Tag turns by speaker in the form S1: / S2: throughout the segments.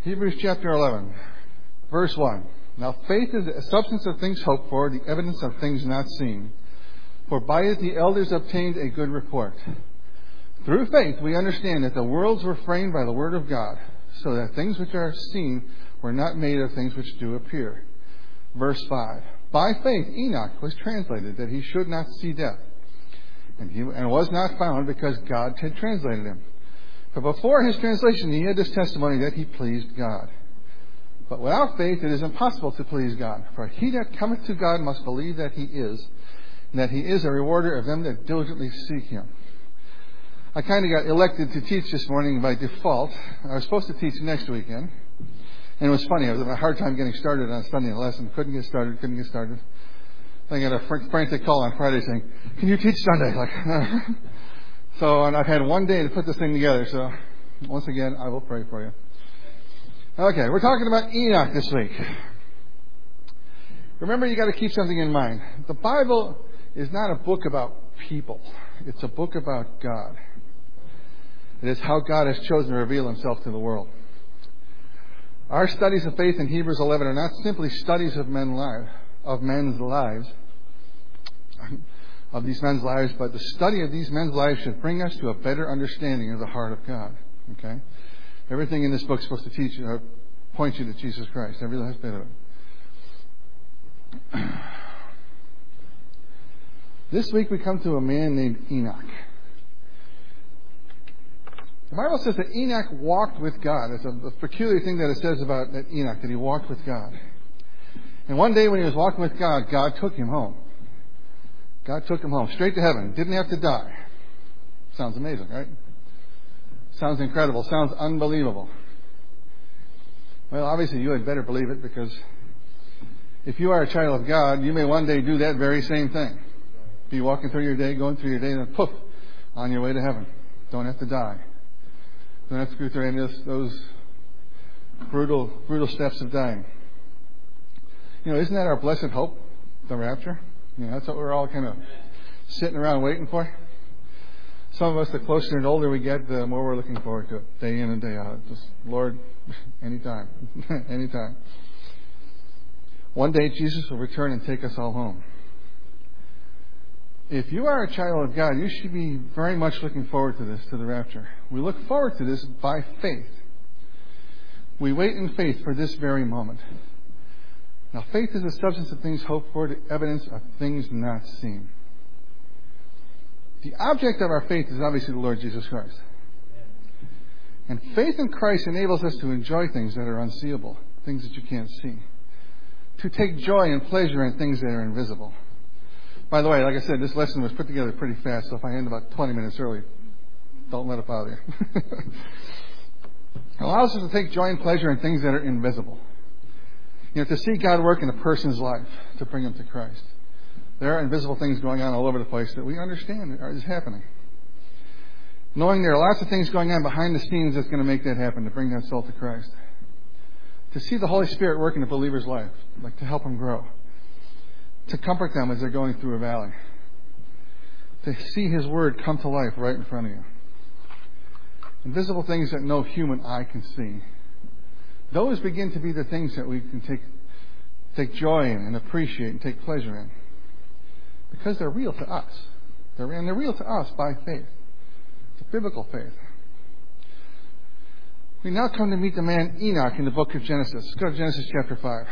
S1: Hebrews chapter 11, verse 1. Now faith is the substance of things hoped for, the evidence of things not seen. For by it the elders obtained a good report. Through faith we understand that the worlds were framed by the word of God, so that things which are seen were not made of things which do appear. Verse 5. By faith Enoch was translated, that he should not see death, and was not found, because God had translated him. For before his translation he had this testimony, that he pleased God. But without faith it is impossible to please God. For he that cometh to God must believe that he is, and that he is a rewarder of them that diligently seek him. I kind of got elected to teach this morning by default. I was supposed to teach next weekend. And it was funny. I was having a hard time getting started on studying the lesson. Couldn't get started. I got a frantic call on Friday saying, "Can you teach Sunday?" And I've had one day to put this thing together. So once again, I will pray for you. Okay, we're talking about Enoch this week. Remember, you got to keep something in mind. The Bible is not a book about people. It's a book about God. It is how God has chosen to reveal himself to the world. Our studies of faith in Hebrews 11 are not simply studies of men's lives, but the study of these men's lives should bring us to a better understanding of the heart of God. Okay? Everything in this book is supposed to teach you, point you to Jesus Christ. Every last bit of it. This week we come to a man named Enoch. The Bible says that Enoch walked with God. It's a peculiar thing that it says about that Enoch, that he walked with God. And one day when he was walking with God, God took him home. God took him home, straight to heaven. Didn't have to die. Sounds amazing, right? Sounds incredible. Sounds unbelievable. Well, obviously you had better believe it, because if you are a child of God, you may one day do that very same thing. Be walking through your day, going through your day, and then poof, on your way to heaven. Don't have to die. Don't have to go through any of those brutal steps of dying. Isn't that our blessed hope, the rapture? That's what we're all kind of sitting around waiting for. Some of us, the closer and older we get, the more we're looking forward to it, day in and day out. Just, Lord, anytime, anytime. One day Jesus will return and take us all home. If you are a child of God, you should be very much looking forward to this, to the rapture. We look forward to this by faith. We wait in faith for this very moment. Now, faith is the substance of things hoped for, the evidence of things not seen. The object of our faith is obviously the Lord Jesus Christ. And faith in Christ enables us to enjoy things that are unseeable, things that you can't see. To take joy and pleasure in things that are invisible. By the way, like I said, this lesson was put together pretty fast, so if I end about 20 minutes early, don't let it bother you. It allows us to take joy and pleasure in things that are invisible. To see God work in a person's life to bring him to Christ. There are invisible things going on all over the place that we understand is happening. Knowing there are lots of things going on behind the scenes that's going to make that happen, to bring that soul to Christ. To see the Holy Spirit work in a believer's life, like to help them grow. To comfort them as they're going through a valley. To see His Word come to life right in front of you. Invisible things that no human eye can see. Those begin to be the things that we can take joy in and appreciate and take pleasure in. Because they're real to us. They're real to us by faith. It's a biblical faith. We now come to meet the man Enoch in the book of Genesis. Let's go to Genesis chapter 5.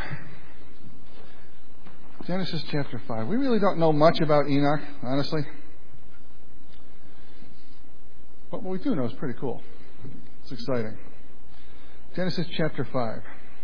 S1: Genesis chapter 5. We really don't know much about Enoch, honestly. But what we do know is pretty cool. It's exciting. Genesis chapter 5.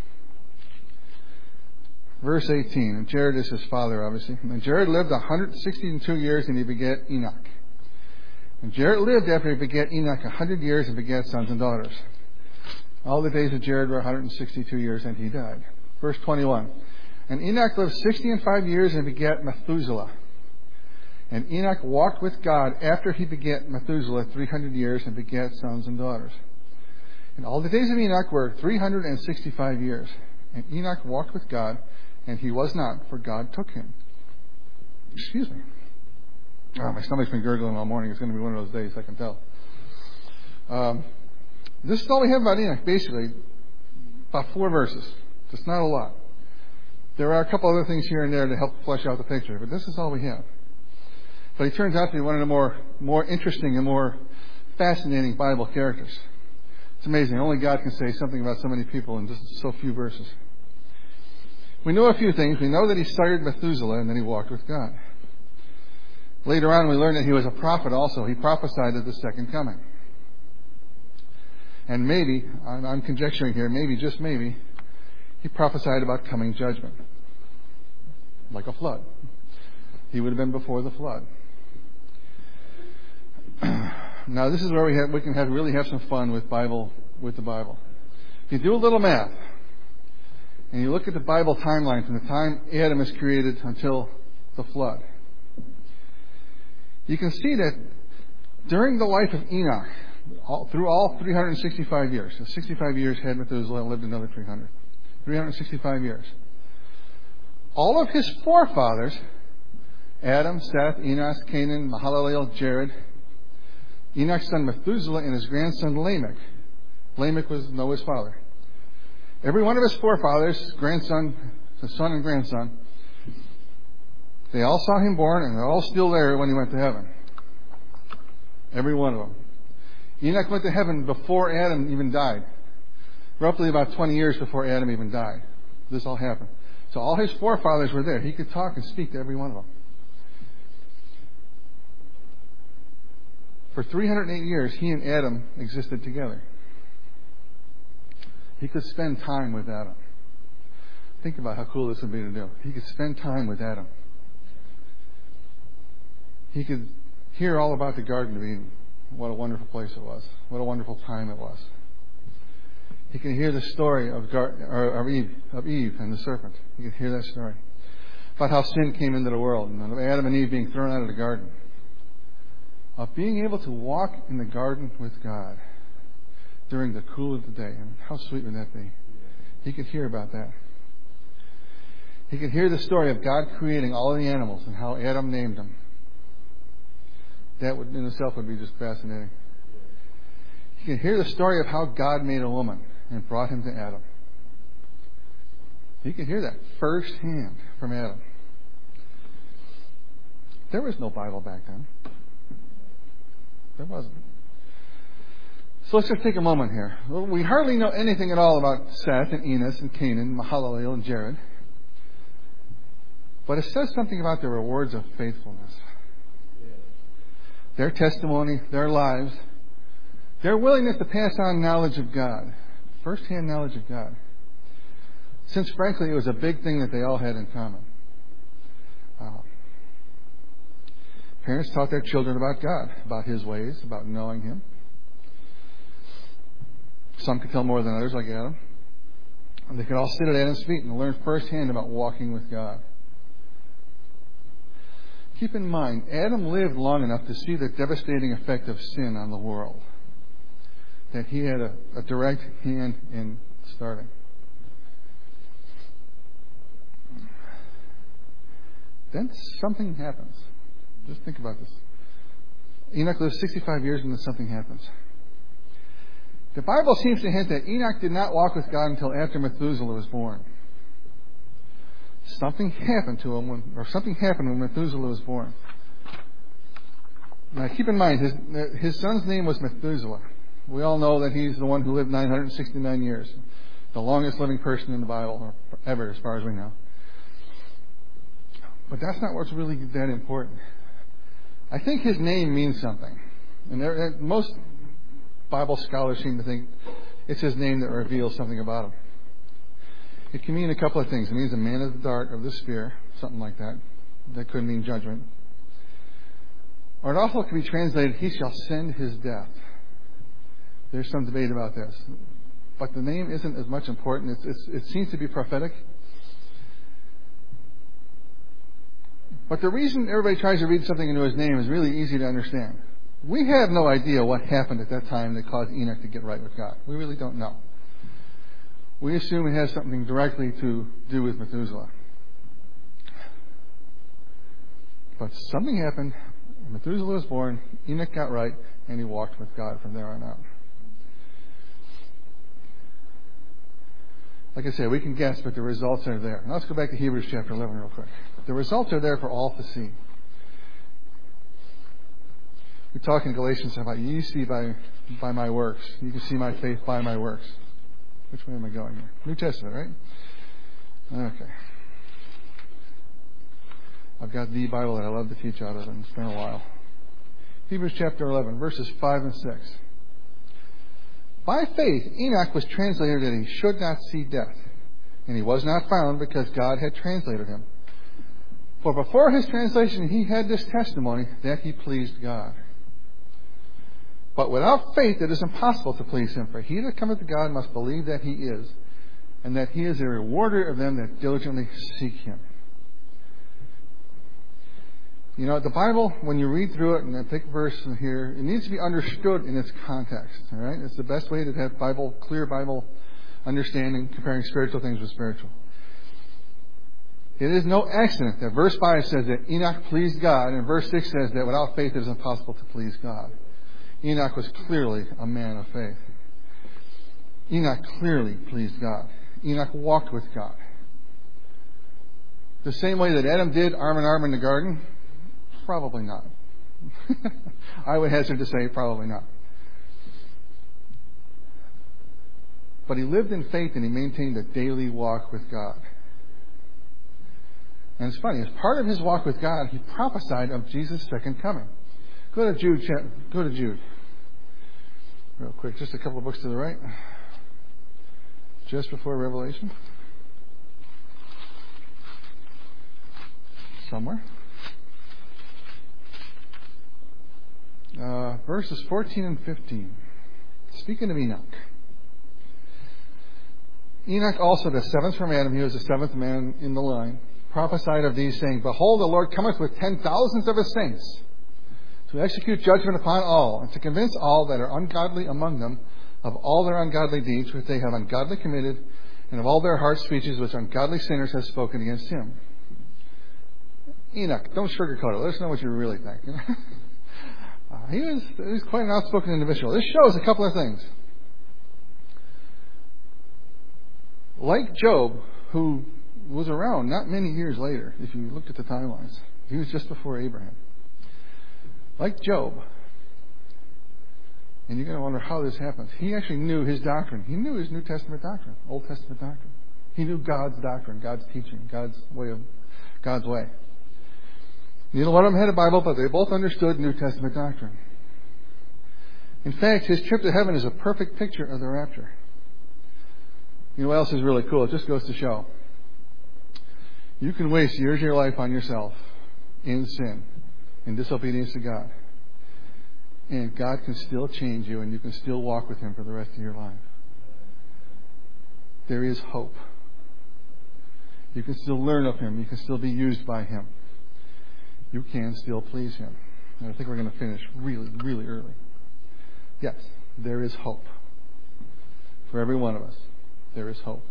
S1: Verse 18. And Jared is his father, obviously. And Jared lived 162 years and he begat Enoch. And Jared lived after he begat Enoch 100 years and begat sons and daughters. All the days of Jared were 162 years and he died. Verse 21. And Enoch lived 65 years and begat Methuselah. And Enoch walked with God after he begat Methuselah 300 years and begat sons and daughters. And all the days of Enoch were 365 years. And Enoch walked with God, and he was not, for God took him. Excuse me. Oh, my stomach's been gurgling all morning. It's going to be one of those days, I can tell. This is all we have about Enoch, basically. About 4 verses. Just not a lot. There are a couple other things here and there to help flesh out the picture, but this is all we have. But he turns out to be one of the more interesting and more fascinating Bible characters. It's amazing. Only God can say something about so many people in just so few verses. We know a few things. We know that he sired Methuselah and then he walked with God. Later on, we learn that he was a prophet also. He prophesied of the second coming. And maybe, I'm conjecturing here, maybe, just maybe, he prophesied about coming judgment. Like a flood. He would have been before the flood. Now, this is where we can really have some fun with the Bible. If you do a little math, and you look at the Bible timeline from the time Adam is created until the flood, you can see that during the life of Enoch, through all 365 years, so 65 years had Methuselah and lived another 365 years. All of his forefathers, Adam, Seth, Enos, Canaan, Mahalalel, Jared, Enoch's son Methuselah, and his grandson Lamech. Lamech was Noah's father. Every one of his forefathers, grandson, his son and grandson, they all saw him born, and they're all still there when he went to heaven. Every one of them. Enoch went to heaven before Adam even died. Roughly about 20 years before Adam even died. This all happened. So all his forefathers were there. He could talk and speak to every one of them. For 308 years, he and Adam existed together. He could spend time with Adam. Think about how cool this would be to do. He could spend time with Adam. He could hear all about the Garden of Eden. What a wonderful place it was. What a wonderful time it was. He can hear the story of Eve and the serpent. He can hear that story. About how sin came into the world and of Adam and Eve being thrown out of the garden. Of being able to walk in the garden with God during the cool of the day. And how sweet would that be? He could hear about that. He could hear the story of God creating all the animals and how Adam named them. That would, in itself, would be just fascinating. He can hear the story of how God made a woman and brought him to Adam. He can hear that firsthand from Adam. There was no Bible back then. There wasn't. So let's just take a moment here. Well, we hardly know anything at all about Seth and Enos and Canaan, Mahalalel and Jared. But it says something about their rewards of faithfulness. Their testimony, their lives, their willingness to pass on knowledge of God, first-hand knowledge of God. Since, frankly, it was a big thing that they all had in common. Parents taught their children about God, about His ways, about knowing Him. Some could tell more than others, like Adam. And they could all sit at Adam's feet and learn firsthand about walking with God. Keep in mind, Adam lived long enough to see the devastating effect of sin on the world. That he had a direct hand in starting. Then something happens. Just think about this. Enoch lives 65 years and then something happens. The Bible seems to hint that Enoch did not walk with God until after Methuselah was born. Something happened to him something happened when Methuselah was born. Now keep in mind, his son's name was Methuselah. We all know that he's the one who lived 969 years. The longest living person in the Bible, ever, as far as we know. But that's not what's really that important. I think his name means something. And most Bible scholars seem to think it's his name that reveals something about him. It can mean a couple of things. It means a man of the dart, of the spear, something like that. That could mean judgment. Or it also can be translated, he shall send his death. There's some debate about this. But the name isn't as much important. It seems to be prophetic. But the reason everybody tries to read something into his name is really easy to understand. We have no idea what happened at that time that caused Enoch to get right with God. We really don't know. We assume it has something directly to do with Methuselah. But something happened. Methuselah was born. Enoch got right. And he walked with God from there on out. Like I said, we can guess, but the results are there. Now let's go back to Hebrews chapter 11 real quick. The results are there for all to see. We talk in Galatians about, you see by my works. You can see my faith by my works. Which way am I going here? New Testament, right? Okay. I've got the Bible that I love to teach out of, and it's been a while. Hebrews chapter 11, verses 5 and 6. By faith, Enoch was translated that he should not see death, and he was not found because God had translated him. For before his translation he had this testimony that he pleased God. But without faith it is impossible to please him, for he that cometh to God must believe that he is, and that he is a rewarder of them that diligently seek him. You know, the Bible, when you read through it, and I pick a verse here, it needs to be understood in its context. All right, it's the best way to have clear Bible understanding, comparing spiritual things with spiritual. It is no accident that verse 5 says that Enoch pleased God, and verse 6 says that without faith it is impossible to please God. Enoch was clearly a man of faith. Enoch clearly pleased God. Enoch walked with God. The same way that Adam did, arm in arm in the garden? Probably not. I would hazard to say probably not. But he lived in faith and he maintained a daily walk with God. And it's funny, as part of his walk with God, he prophesied of Jesus' second coming. Go to Jude. Real quick, just a couple of books to the right. Just before Revelation. Somewhere. Verses 14 and 15. Speaking of Enoch. Enoch also, the seventh from Adam, he was the seventh man in the line, prophesied of these, saying, Behold, the Lord cometh with 10,000s of his saints, to execute judgment upon all, and to convince all that are ungodly among them of all their ungodly deeds which they have ungodly committed, and of all their harsh speeches which ungodly sinners have spoken against him. Enoch, don't sugarcoat it. Let us know what you really think. He was quite an outspoken individual. This shows a couple of things. Like Job, who was around not many years later, if you looked at the timelines. He was just before Abraham. Like Job, and you're going to wonder how this happens. He actually knew his doctrine. He knew his New Testament doctrine, Old Testament doctrine. He knew God's doctrine, God's teaching, God's way. Neither one of them had a Bible, but they both understood New Testament doctrine. In fact, his trip to heaven is a perfect picture of the rapture. You know what else is really cool? It just goes to show. You can waste years of your life on yourself in sin, in disobedience to God. And God can still change you, and you can still walk with him for the rest of your life. There is hope. You can still learn of him. You can still be used by him. You can still please him. And I think we're going to finish really, really early. Yes, there is hope. For every one of us, there is hope.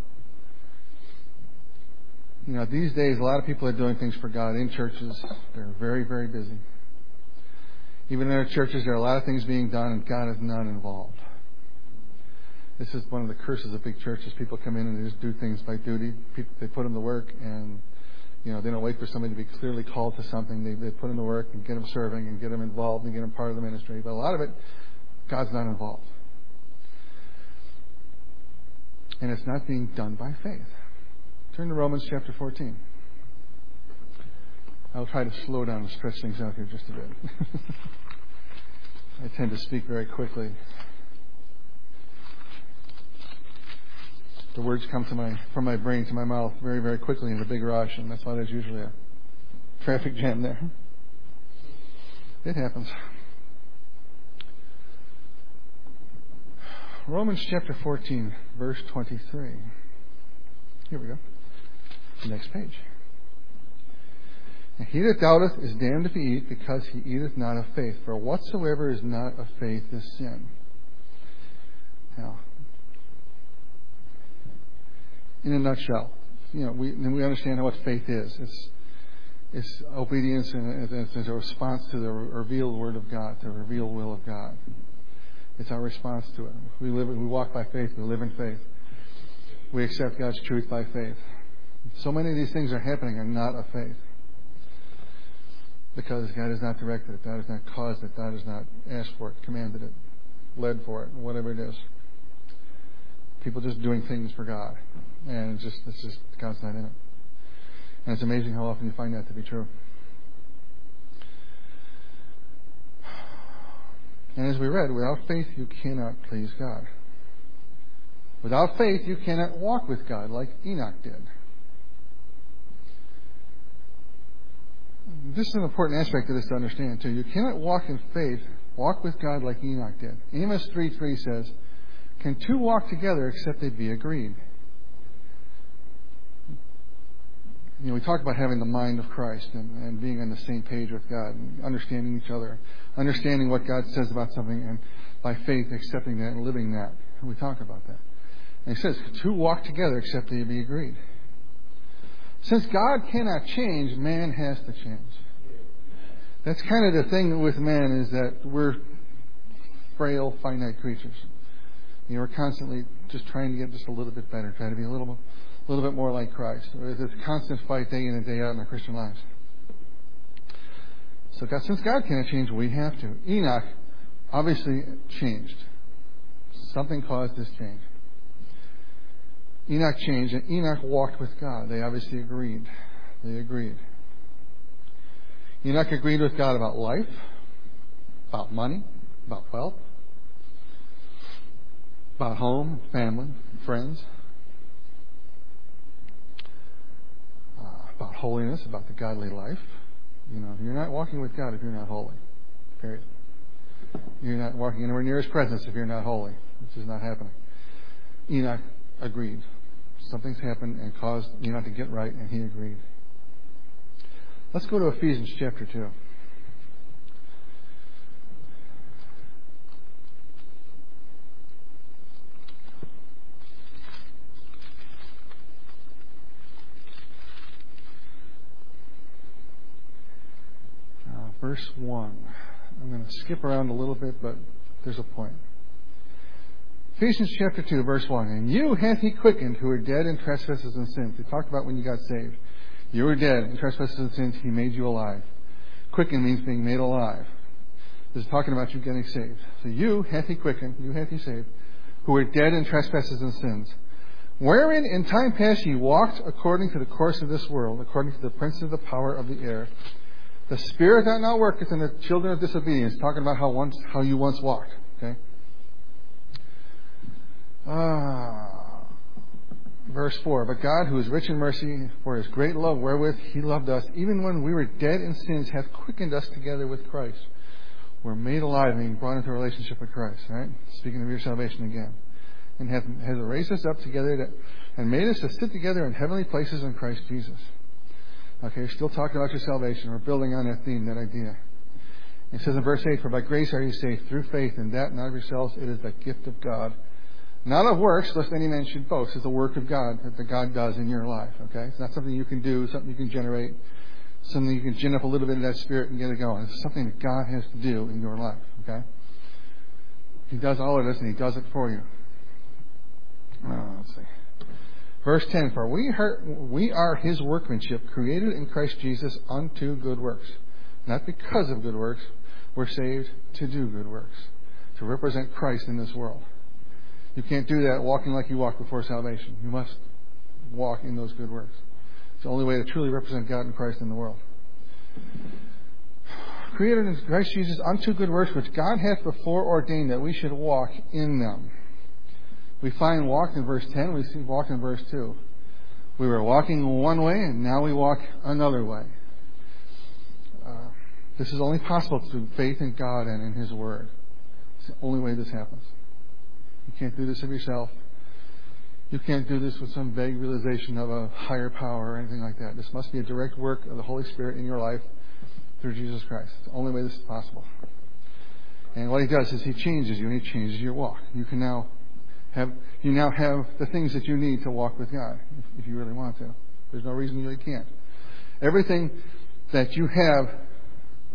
S1: You know, these days, a lot of people are doing things for God in churches. They're very, very busy. Even in our churches, there are a lot of things being done, and God is not involved. This is one of the curses of big churches. People come in and they just do things by duty. They put them to work, and they don't wait for somebody to be clearly called to something. They put them to work and get them serving and get them involved and get them part of the ministry. But a lot of it, God's not involved. And it's not being done by faith. Turn to Romans chapter 14. I'll try to slow down and stretch things out here just a bit. I tend to speak very quickly. The words come from my brain to my mouth very, very quickly in a big rush, and that's why there's usually a traffic jam there. It happens. Romans chapter 14, verse 23. Here we go. The next page. And he that doubteth is damned if he eat, because he eateth not of faith. For whatsoever is not of faith is sin. Now, in a nutshell, we understand what faith is. It's obedience, and it's a response to the revealed Word of God, the revealed will of God. It's our response to it. We walk by faith. We live in faith. we accept God's truth by faith. So many of these things are happening are not of faith. Because God has not directed it. God has not caused it. God has not asked for it, commanded it, led for it, whatever it is. People just doing things for God. And it's just God's not in it. And it's amazing how often you find that to be true. And as we read, without faith you cannot please God. Without faith you cannot walk with God like Enoch did. This is an important aspect of this to understand too. You cannot walk in faith, walk with God like Enoch did. Amos 3:3 says, "Can two walk together except they be agreed?" We talk about having the mind of Christ and being on the same page with God, and understanding each other, understanding what God says about something, and by faith accepting that and living that. We talk about that. And he says, two walk together except they be agreed. Since God cannot change, man has to change. That's kind of the thing with man, is that we're frail, finite creatures. We're constantly just trying to get just a little bit better, trying to be a little bit more like Christ. It's a constant fight day in and day out in our Christian lives. So since God cannot change, we have to. Enoch obviously changed. Something caused this change. Enoch changed, and Enoch walked with God. They obviously agreed. Enoch agreed with God about life, about money, about wealth, about home, family, friends, about holiness, about the godly life. You're not walking with God if you're not holy. Period. You're not walking anywhere near His presence if you're not holy. This is not happening. Enoch agreed. Something's happened and caused Enoch to get right, and he agreed. Let's go to Ephesians chapter 2. Verse 1. I'm going to skip around a little bit, but there's a point. Ephesians chapter 2, verse 1. "And you hath He quickened who were dead in trespasses and sins." We talked about when you got saved. You were dead in trespasses and sins. He made you alive. Quicken means being made alive. This is talking about you getting saved. So you hath He quickened, you hath He saved, who were dead in trespasses and sins, wherein in time past ye walked according to the course of this world, according to the prince of the power of the air, the spirit that now worketh in the children of disobedience. Talking about how you once walked. Okay. Verse 4. "But God, who is rich in mercy, for His great love wherewith He loved us, even when we were dead in sins, hath quickened us together with Christ." We're made alive, being brought into a relationship with Christ. Right? Speaking of your salvation again, and has raised us up together and made us to sit together in heavenly places in Christ Jesus. Okay, we're still talking about your salvation. We're building on that theme, that idea. It says in verse 8, "For by grace are you saved through faith, and that not of yourselves, it is the gift of God. Not of works, lest any man should boast." It's the work of God that God does in your life. Okay, it's not something you can do, something you can generate, something you can gin up a little bit of that spirit and get it going. It's something that God has to do in your life. Okay, He does all of this, and He does it for you. Let's see. Verse 10, "For we are His workmanship, created in Christ Jesus unto good works." Not because of good works. We're saved to do good works, to represent Christ in this world. You can't do that walking like you walked before salvation. You must walk in those good works. It's the only way to truly represent God and Christ in the world. "Created in Christ Jesus unto good works, which God hath before ordained that we should walk in them." We find walked in verse 10. We see walked in verse 2. We were walking one way, and now we walk another way. This is only possible through faith in God and in His Word. It's the only way this happens. You can't do this of yourself. You can't do this with some vague realization of a higher power or anything like that. This must be a direct work of the Holy Spirit in your life through Jesus Christ. It's the only way this is possible. And what He does is He changes you, and He changes your walk. You now have the things that you need to walk with God, if you really want to. There's no reason you really can't. Everything that you have,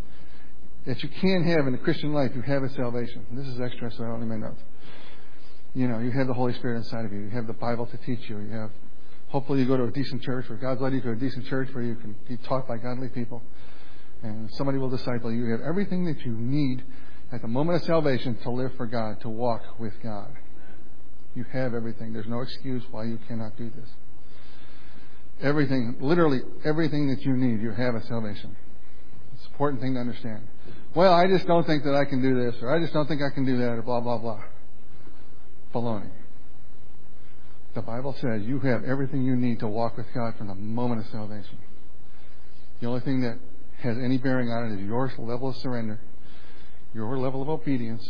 S1: that you can have in the Christian life, you have in salvation. And this is extra, so I don't need my notes. You have the Holy Spirit inside of you. You have the Bible to teach you. Hopefully you go to a decent church, where God's led you to a decent church where you can be taught by godly people. And somebody will disciple you. You have everything that you need at the moment of salvation to live for God, to walk with God. You have everything. There's no excuse why you cannot do this. Everything, literally everything that you need, you have at salvation. It's an important thing to understand. Well, I just don't think that I can do this, or I just don't think I can do that, or blah, blah, blah. Baloney. The Bible says you have everything you need to walk with God from the moment of salvation. The only thing that has any bearing on it is your level of surrender, your level of obedience,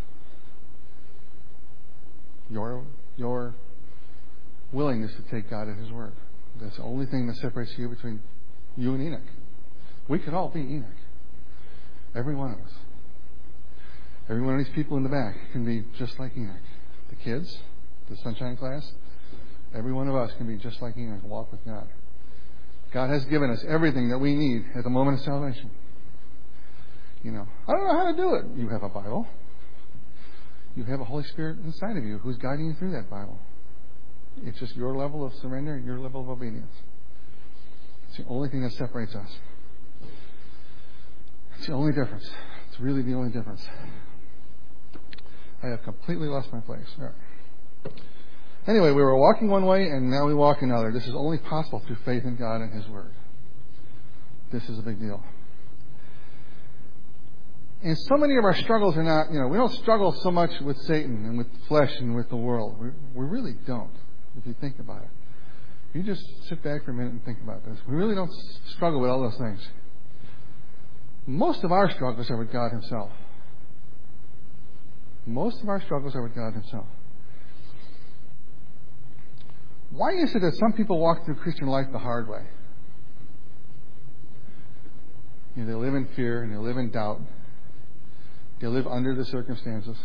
S1: your willingness to take God at His word. That's the only thing that separates you between you and Enoch. We could all be Enoch. Every one of us. Every one of these people in the back can be just like Enoch. The kids, the sunshine class, every one of us can be just like Enoch and walk with God. God has given us everything that we need at the moment of salvation. I don't know how to do it. You have a Bible. You have a Holy Spirit inside of you who's guiding you through that Bible. It's just your level of surrender and your level of obedience. It's the only thing that separates us. It's the only difference. It's really the only difference. I have completely lost my place. All right. Anyway, we were walking one way and now we walk another. This is only possible through faith in God and His Word. This is a big deal. And so many of our struggles are not, we don't struggle so much with Satan and with flesh and with the world. We really don't, if you think about it. You just sit back for a minute and think about this. We really don't struggle with all those things. Most of our struggles are with God Himself. Most of our struggles are with God Himself. Why is it that some people walk through Christian life the hard way? They live in fear and they live in doubt. They live under the circumstances.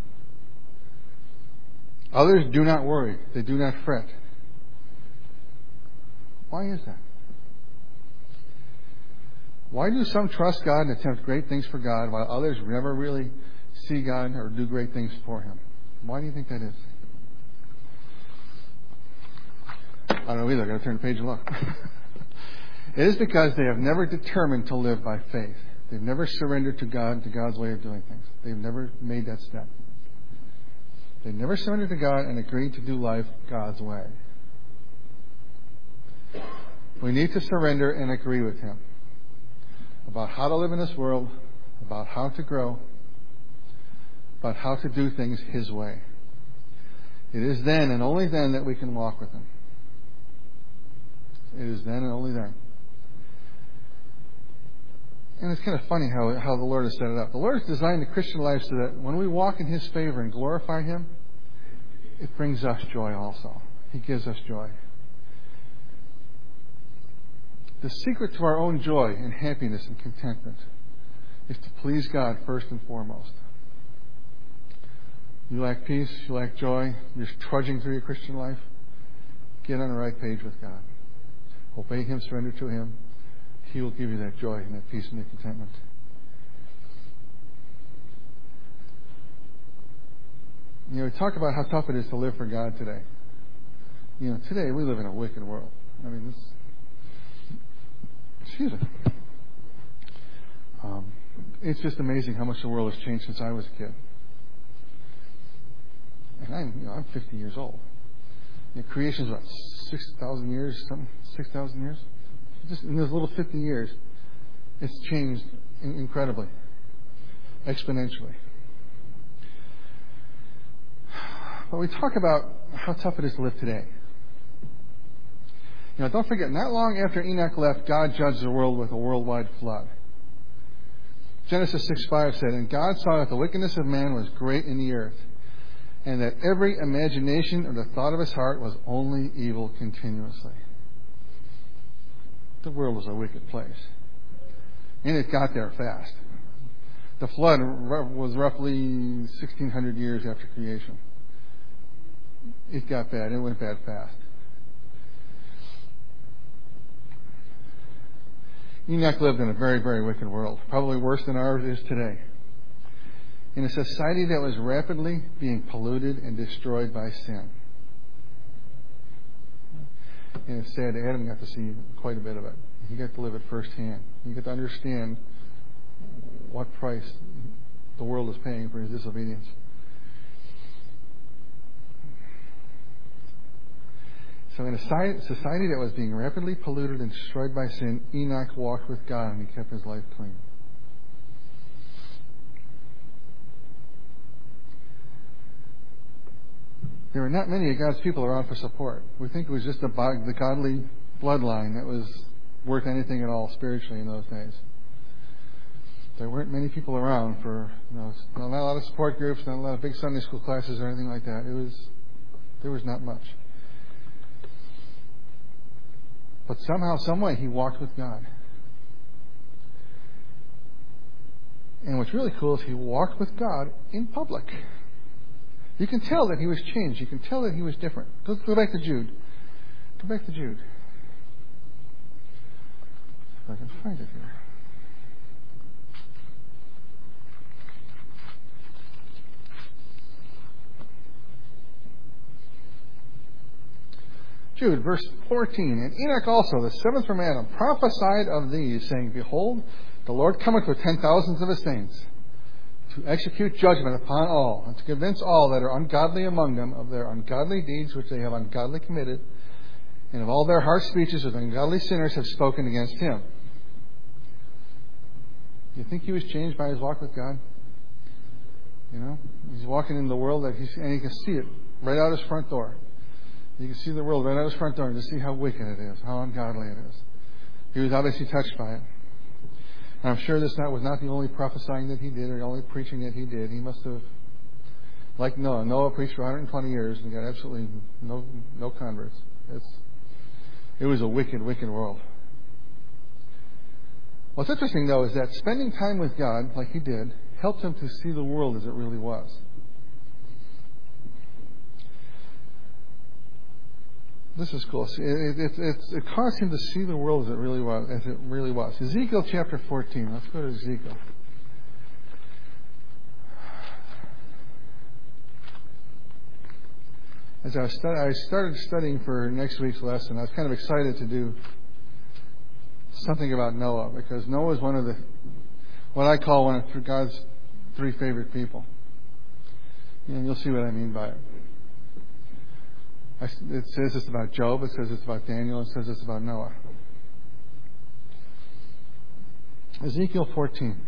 S1: Others do not worry. They do not fret. Why is that? Why do some trust God and attempt great things for God while others never really see God or do great things for Him? Why do you think that is? I don't know either. I've got to turn the page and look. It is because they have never determined to live by faith. They've never surrendered to God, to God's way of doing things. They've never made that step. They've never surrendered to God and agreed to do life God's way. We need to surrender and agree with Him about how to live in this world, about how to grow, about how to do things His way. It is then and only then that we can walk with Him. It is then and only then. And it's kind of funny how the Lord has set it up. The Lord has designed the Christian life so that when we walk in His favor and glorify Him, it brings us joy also. He gives us joy. The secret to our own joy and happiness and contentment is to please God first and foremost. You lack peace, you lack joy, you're trudging through your Christian life, get on the right page with God. Obey Him, surrender to Him. He will give you that joy and that peace and that contentment. We talk about how tough it is to live for God today. Today we live in a wicked world. Excuse me. It's just amazing how much the world has changed since I was a kid. And I'm 50 years old. Creation's about 6,000 years, something, 6,000 years. Just in those little 50 years, it's changed incredibly, exponentially. But we talk about how tough it is to live today. Don't forget, not long after Enoch left, God judged the world with a worldwide flood. Genesis 6:5 said, "And God saw that the wickedness of man was great in the earth, and that every imagination of the thought of his heart was only evil continuously." The world was a wicked place. And it got there fast. The flood was roughly 1,600 years after creation. It got bad. It went bad fast. Enoch lived in a very, very wicked world, probably worse than ours is today. in a society that was rapidly being polluted and destroyed by sin. And it's sad, Adam got to see quite a bit of it. He got to live it firsthand. He got to understand what price the world is paying for his disobedience. So in a society that was being rapidly polluted and destroyed by sin, Enoch walked with God and he kept his life clean. There were not many of God's people around for support. We think it was just the godly bloodline that was worth anything at all spiritually in those days. There weren't many people around for, not a lot of support groups, not a lot of big Sunday school classes or anything like that. There was not much. But somehow, some way, he walked with God. And what's really cool is he walked with God in public. You can tell that he was changed. You can tell that he was different. Go back to Jude. Go back to Jude. If I can find it here. Jude, verse 14. And Enoch also, the seventh from Adam, prophesied of these, saying, Behold, the Lord cometh with 10,000s of his saints, to execute judgment upon all, and to convince all that are ungodly among them of their ungodly deeds which they have ungodly committed, and of all their harsh speeches which ungodly sinners have spoken against him. Do you think he was changed by his walk with God? He's walking in the world and he can see it right out his front door. You can see the world right out his front door and just see how wicked it is, how ungodly it is. He was obviously touched by it. And I'm sure this was not the only prophesying that he did or the only preaching that he did. He must have, like Noah. Noah preached for 120 years and got absolutely no converts. It was a wicked, wicked world. What's interesting, though, is that spending time with God, like he did, helped him to see the world as it really was. This is cool. It caused him to see the world as it really was. Ezekiel chapter 14. Let's go to Ezekiel. As I started studying for next week's lesson, I was kind of excited to do something about Noah, because Noah is one of what I call one of God's three favorite people. And you'll see what I mean by it. It says it's about Job, it says it's about Daniel, it says it's about Noah. Ezekiel 14.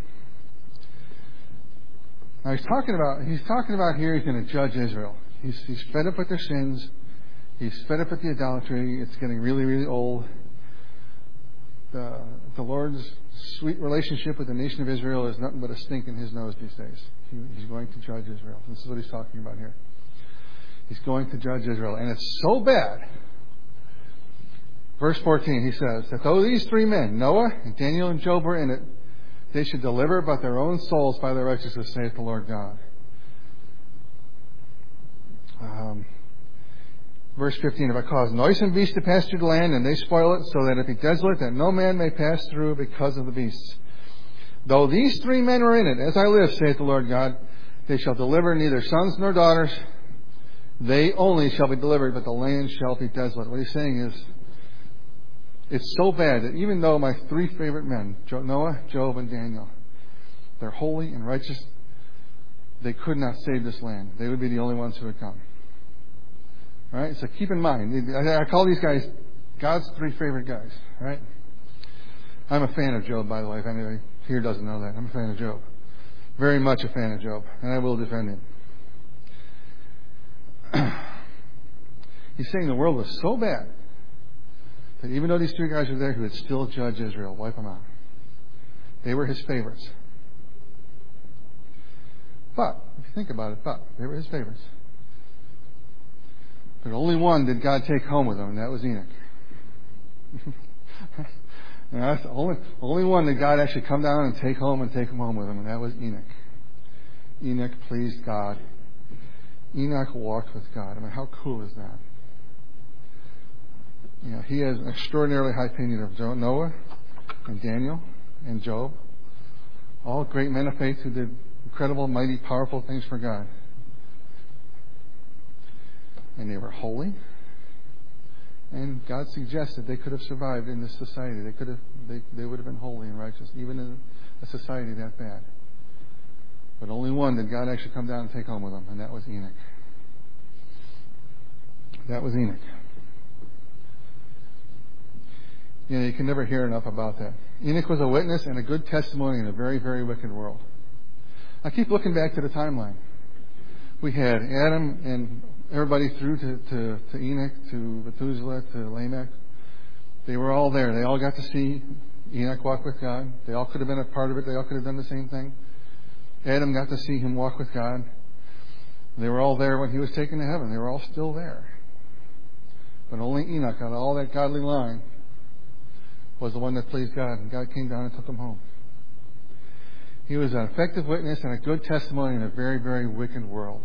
S1: Now he's talking about here he's going to judge Israel. He's fed up with their sins. He's fed up with the idolatry. It's getting really, really old. The Lord's sweet relationship with the nation of Israel is nothing but a stink in his nose these days. He's going to judge Israel. This is what he's talking about here. He's going to judge Israel. And it's so bad. Verse 14, he says, that though these three men, Noah and Daniel and Job, were in it, they should deliver but their own souls by their righteousness, saith the Lord God. Verse 15, if I cause noisome beasts to pass through the land, and they spoil it, so that it be desolate, that no man may pass through because of the beasts. Though these three men were in it, as I live, saith the Lord God, they shall deliver neither sons nor daughters. They only shall be delivered, but the land shall be desolate. What he's saying is, it's so bad that even though my three favorite men, Noah, Job, and Daniel, they're holy and righteous, they could not save this land. They would be the only ones who would come. All right? So keep in mind, I call these guys God's three favorite guys. All right? I'm a fan of Job, by the way, if anybody here doesn't know that. I'm a fan of Job. Very much a fan of Job, and I will defend him. He's saying the world was so bad that even though these three guys were there, he would still judge Israel, wipe them out. They were his favorites. But, if you think about it, they were his favorites. But only one did God take home with him, and that was Enoch. And that's the only one that God actually come down and take him home with him, and that was Enoch. Enoch pleased God. Enoch walked with God. I mean, how cool is that? He has an extraordinarily high opinion of Noah and Daniel and Job. All great men of faith who did incredible, mighty, powerful things for God. And they were holy. And God suggested they could have survived in this society. They would have been holy and righteous, even in a society that bad. But only one did God actually come down and take home with him, and that was Enoch. That was Enoch. You can never hear enough about that. Enoch was a witness and a good testimony in a very, very wicked world. I keep looking back to the timeline. We had Adam and everybody through to Enoch, to Methuselah, to Lamech. They were all there. They all got to see Enoch walk with God. They all could have been a part of it. They all could have done the same thing. Adam got to see him walk with God. They were all there when he was taken to heaven. They were all still there. But only Enoch, out of all that godly line, was the one that pleased God, and God came down and took him home. He was an effective witness and a good testimony in a very, very wicked world.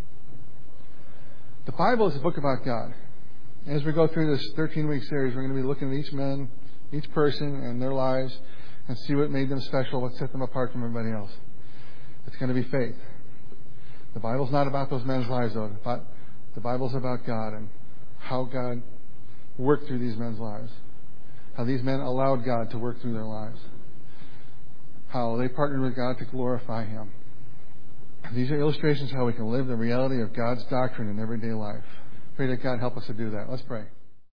S1: The Bible is a book about God. As we go through this 13-week series, we're going to be looking at each man, each person, and their lives, and see what made them special, what set them apart from everybody else. It's going to be faith. The Bible's not about those men's lives, though. The Bible's about God and how God worked through these men's lives. How these men allowed God to work through their lives. How they partnered with God to glorify Him. These are illustrations of how we can live the reality of God's doctrine in everyday life. Pray that God help us to do that. Let's pray.